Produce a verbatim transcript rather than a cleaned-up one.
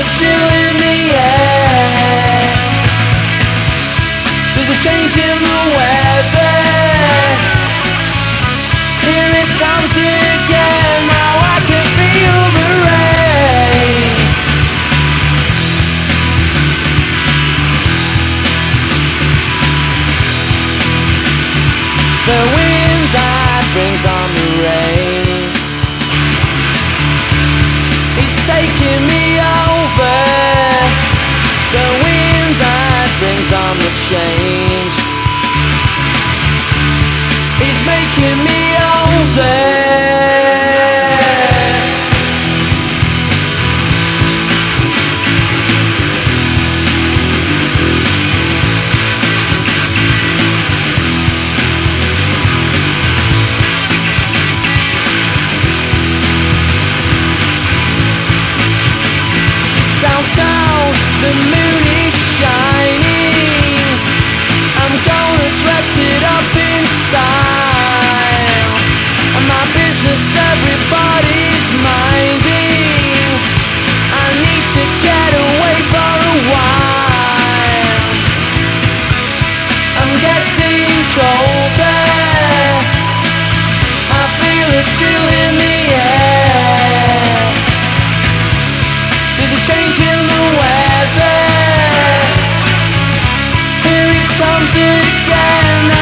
chill in the air. There's a change in the weather. Here it comes again. Now I can feel the rain. The wind that brings on the rain is taking me over. The wind that brings on the change is making me older. Downtown, the moon is shining. I'm gonna dress it up in style. And my business everybody's minding. I need to get away for a while. I'm getting colder. I feel a chill in the air. There's a change in the weather. Here it comes again.